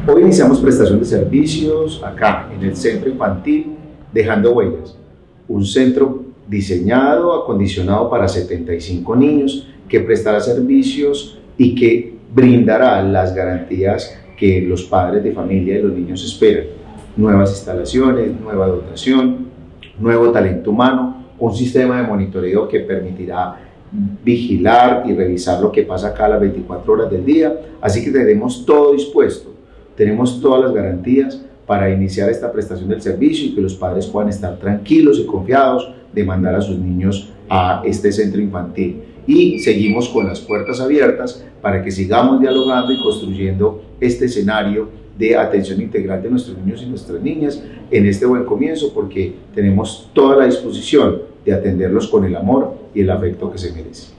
Hoy iniciamos prestación de servicios acá en el centro infantil Dejando Huellas, un centro diseñado, acondicionado para 75 niños que prestará servicios y que brindará las garantías que los padres de familia y los niños esperan. Nuevas instalaciones, nueva dotación, nuevo talento humano, un sistema de monitoreo que permitirá vigilar y revisar lo que pasa acá a las 24 horas del día, así que tenemos todo dispuesto. Tenemos todas las garantías para iniciar esta prestación del servicio y que los padres puedan estar tranquilos y confiados de mandar a sus niños a este centro infantil. Y seguimos con las puertas abiertas para que sigamos dialogando y construyendo este escenario de atención integral de nuestros niños y nuestras niñas en este buen comienzo, porque tenemos toda la disposición de atenderlos con el amor y el afecto que se merecen.